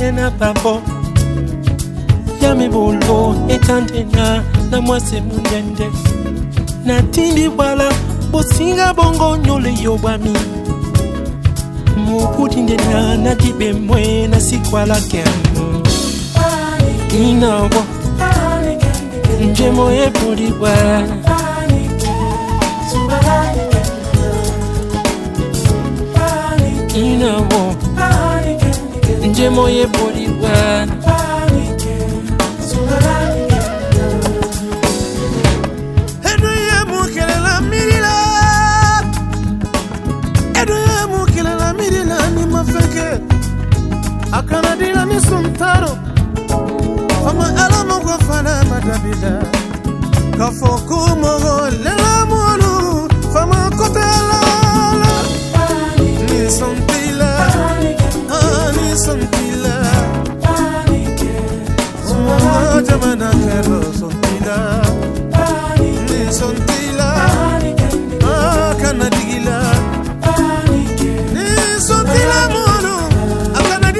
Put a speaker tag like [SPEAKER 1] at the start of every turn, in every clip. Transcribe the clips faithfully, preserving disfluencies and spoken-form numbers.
[SPEAKER 1] na papo ya me bolbo etantena na mwase mundende na tindi wala bosinga bongo nyole yobami mukutinde na na dibe mwe na sikwala kemu inawo njemo ye boliwa inawo njemo ye boliwa
[SPEAKER 2] akana dila ni suntaro fama alamo kwa fana madabida kafoku mogo lela molu fama kotela ni suntila ah ni suntila oh jamana kero suntila ni suntila ah kana dila ni suntila molu akana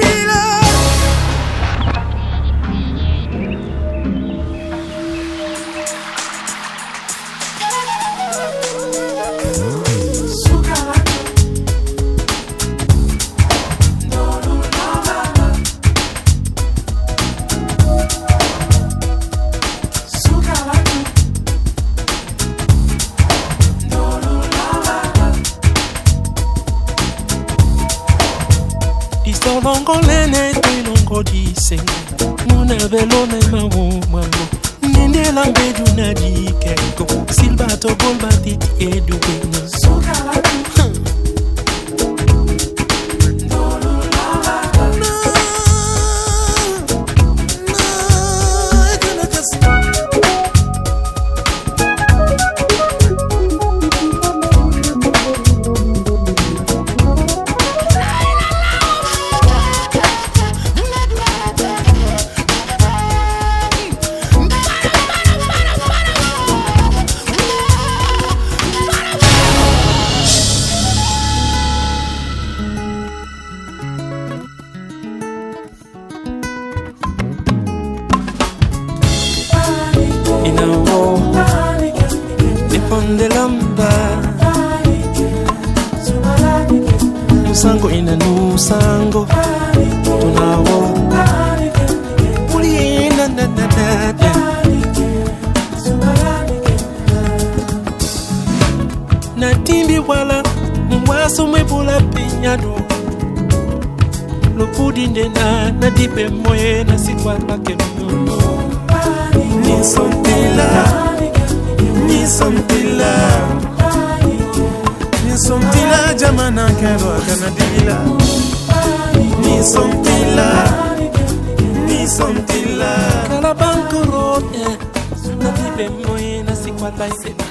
[SPEAKER 1] Longo lene te longo dise Muna velo na mawu mango Nende la bedu na di keko Silbato bol batiti edu beno Sukala inawo niponde lamba nusango ina nusango tunawo uli na na na na na timbi wala mwaso mwebula pinyado lopudinde na na dipe moye na sikwala kenono ni sontila ni sontila ni sontila jamana kero kanadila ni sontila ni sontila kala banko rote na dibe moye na sikwala ise